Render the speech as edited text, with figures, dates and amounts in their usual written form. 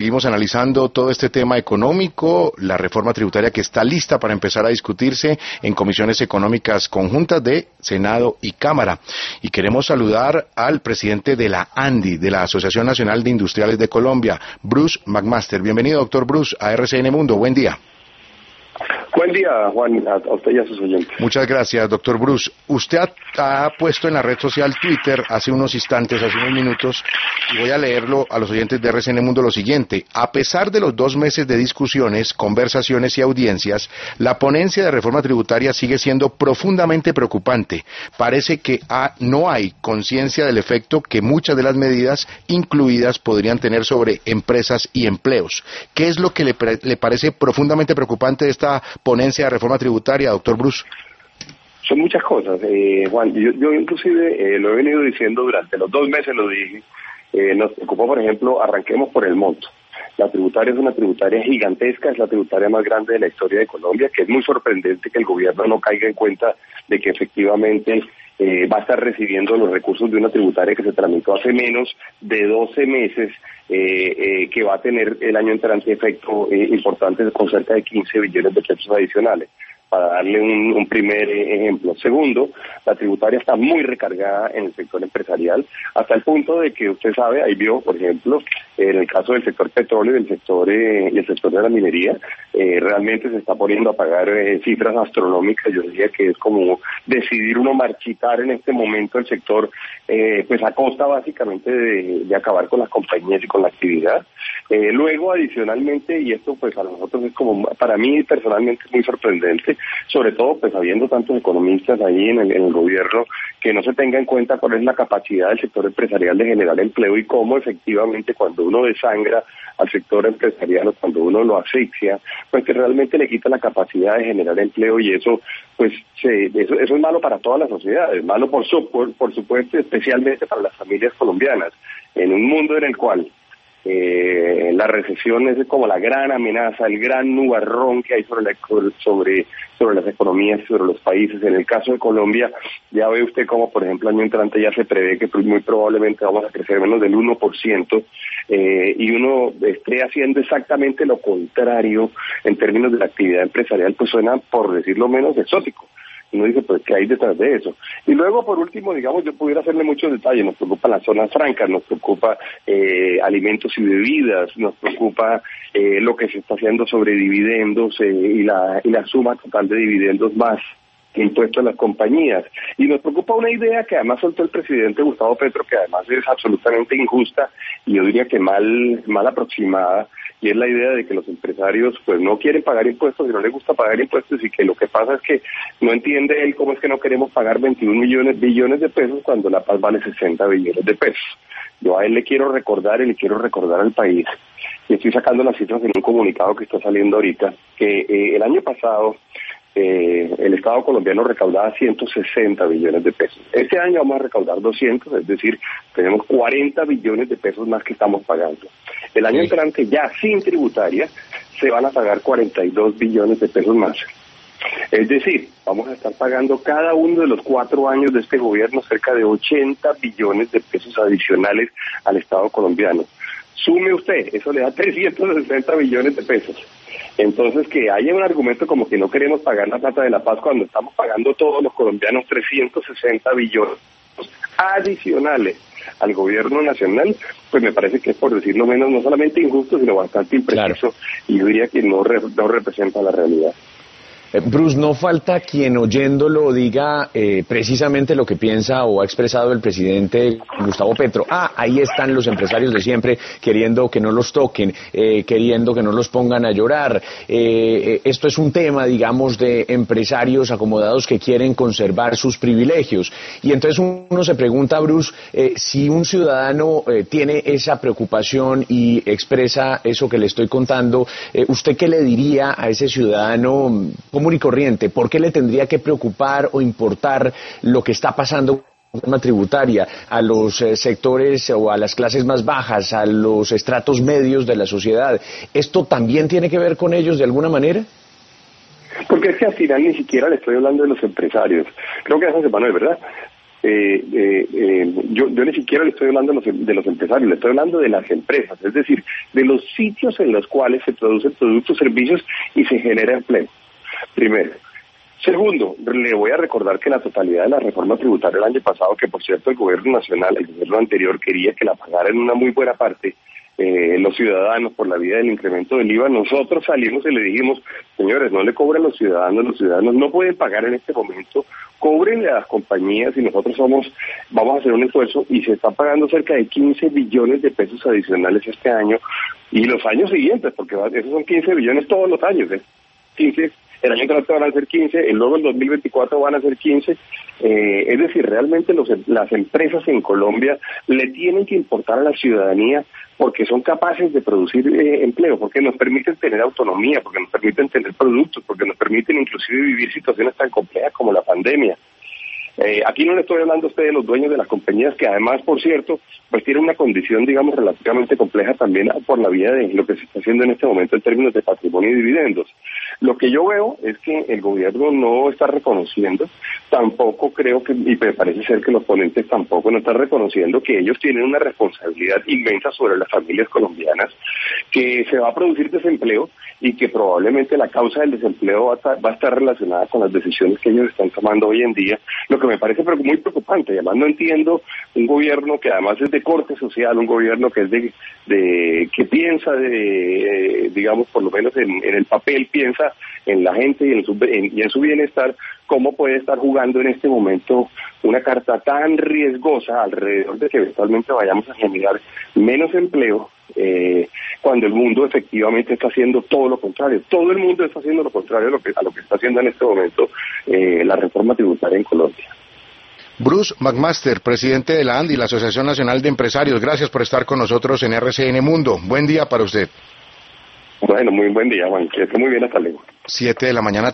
Seguimos analizando todo este tema económico, la reforma tributaria que está lista para empezar a discutirse en comisiones económicas conjuntas de Senado y Cámara. Y queremos saludar al presidente de la ANDI, de la Asociación Nacional de Industriales de Colombia, Bruce McMaster. Bienvenido, doctor Bruce, a RCN Mundo. Buen día. Buen día, Juan, a usted y a sus oyentes. Muchas gracias, doctor Bruce. Usted ha puesto en la red social Twitter hace unos instantes, hace unos minutos, y voy a leerlo a los oyentes de RCN Mundo lo siguiente. A pesar de los 2 meses de discusiones, conversaciones y audiencias, la ponencia de reforma tributaria sigue siendo profundamente preocupante. Parece que no hay conciencia del efecto que muchas de las medidas incluidas podrían tener sobre empresas y empleos. ¿Qué es lo que le parece profundamente preocupante de esta ponencia de reforma tributaria, doctor Bruce? Son muchas cosas, Juan. Yo inclusive lo he venido diciendo durante los 2 meses, lo dije. Nos preocupó, por ejemplo, arranquemos por el monto. La tributaria es una tributaria gigantesca, es la tributaria más grande de la historia de Colombia, que es muy sorprendente que el gobierno no caiga en cuenta de que efectivamente va a estar recibiendo los recursos de una tributaria que se tramitó hace menos de 12 meses, que va a tener el año entrante efecto importante con cerca de 15 billones de pesos adicionales. Para darle un primer ejemplo. Segundo, la tributaria está muy recargada en el sector empresarial, hasta el punto de que usted sabe, ahí vio, por ejemplo, en el caso del sector petróleo y el sector de la minería, realmente se está poniendo a pagar cifras astronómicas. Yo diría que es como decidir uno marchitar en este momento el sector, pues a costa básicamente de acabar con las compañías y con la actividad. Luego, adicionalmente, y esto pues a nosotros es como, para mí personalmente es muy sorprendente, sobre todo pues habiendo tantos economistas ahí en el gobierno, que no se tenga en cuenta cuál es la capacidad del sector empresarial de generar empleo y cómo efectivamente cuando uno desangra al sector empresarial o cuando uno lo asfixia, pues que realmente le quita la capacidad de generar empleo, y eso pues eso es malo para toda la sociedad, es malo por supuesto, especialmente para las familias colombianas, en un mundo en el cual la recesión es como la gran amenaza, el gran nubarrón que hay sobre las economías, sobre los países. En el caso de Colombia, ya ve usted como, por ejemplo, año entrante ya se prevé que muy probablemente vamos a crecer menos del 1%, y uno esté haciendo exactamente lo contrario en términos de la actividad empresarial, pues suena, por decirlo menos, exótico. Uno dice, pues, ¿qué hay detrás de eso? Y luego, por último, digamos, yo pudiera hacerle muchos detalles. Nos preocupan las zonas francas, nos preocupa alimentos y bebidas, nos preocupa lo que se está haciendo sobre dividendos y la suma total de dividendos más impuesto a las compañías. Y nos preocupa una idea que además soltó el presidente Gustavo Petro, que además es absolutamente injusta y yo diría que mal aproximada, y es la idea de que los empresarios pues no quieren pagar impuestos y no les gusta pagar impuestos, y que lo que pasa es que no entiende él cómo es que no queremos pagar 21 billones de pesos cuando la paz vale 60 billones de pesos. Yo a él le quiero recordar y le quiero recordar al país, y estoy sacando las cifras en un comunicado que está saliendo ahorita, que el año pasado el Estado colombiano recaudaba 160 billones de pesos. Este año vamos a recaudar 200, es decir, tenemos 40 billones de pesos más que estamos pagando. El año entrante, ya sin tributaria, se van a pagar 42 billones de pesos más. Es decir, vamos a estar pagando cada uno de los 4 años de este gobierno cerca de 80 billones de pesos adicionales al Estado colombiano. Sume usted, eso le da 360 billones de pesos. Entonces, que haya un argumento como que no queremos pagar la plata de la paz cuando estamos pagando todos los colombianos 360 billones adicionales al gobierno nacional, pues me parece que es, por decirlo menos, no solamente injusto, sino bastante impreciso, claro. Y yo diría que no representa la realidad. Bruce, no falta quien oyéndolo diga precisamente lo que piensa o ha expresado el presidente Gustavo Petro. Ahí están los empresarios de siempre queriendo que no los toquen, queriendo que no los pongan a llorar. Esto es un tema, digamos, de empresarios acomodados que quieren conservar sus privilegios. Y entonces uno se pregunta, Bruce, si un ciudadano tiene esa preocupación y expresa eso que le estoy contando, ¿usted qué le diría a ese ciudadano común y corriente? ¿Por qué le tendría que preocupar o importar lo que está pasando con la reforma tributaria a los sectores o a las clases más bajas, a los estratos medios de la sociedad? ¿Esto también tiene que ver con ellos de alguna manera? Porque es que al final ni siquiera le estoy hablando de los empresarios. Creo que esa semana es verdad. yo ni siquiera le estoy hablando de los empresarios, le estoy hablando de las empresas, es decir, de los sitios en los cuales se producen productos, servicios y se genera empleo. Primero. Segundo, le voy a recordar que la totalidad de la reforma tributaria del año pasado, que por cierto el gobierno nacional, el gobierno anterior quería que la pagaran una muy buena parte los ciudadanos por la vía del incremento del IVA, nosotros salimos y le dijimos, señores, no le cobren los ciudadanos no pueden pagar en este momento, cóbrenle a las compañías y nosotros vamos a hacer un esfuerzo y se está pagando cerca de 15 billones de pesos adicionales este año y los años siguientes, porque esos son 15 billones todos los años, 15. El año entrante van a ser 15, luego el 2024 van a ser 15. Es decir, realmente las empresas en Colombia le tienen que importar a la ciudadanía porque son capaces de producir empleo, porque nos permiten tener autonomía, porque nos permiten tener productos, porque nos permiten inclusive vivir situaciones tan complejas como la pandemia. Aquí no le estoy hablando a usted de los dueños de las compañías, que además, por cierto, pues tienen una condición, digamos, relativamente compleja también por la vía de lo que se está haciendo en este momento en términos de patrimonio y dividendos. Lo que yo veo es que el gobierno no está reconociendo, tampoco creo que, y me parece ser que los ponentes tampoco no están reconociendo que ellos tienen una responsabilidad inmensa sobre las familias colombianas, que se va a producir desempleo y que probablemente la causa del desempleo va a estar relacionada con las decisiones que ellos están tomando hoy en día, lo que me parece muy preocupante. Además no entiendo un gobierno que además es de corte social, un gobierno que es que piensa digamos, por lo menos en el papel, piensa en la gente y en su bienestar, cómo puede estar jugando en este momento una carta tan riesgosa alrededor de que eventualmente vayamos a generar menos empleo, cuando el mundo efectivamente está haciendo todo lo contrario. Todo el mundo está haciendo lo contrario a lo que está haciendo en este momento la reforma tributaria en Colombia. Bruce McMaster, presidente de la ANDI, la Asociación Nacional de Empresarios, gracias por estar con nosotros en RCN Mundo. Buen día para usted. Bueno, muy buen día, Juan. Que esté muy bien, hasta luego. 7 de la mañana.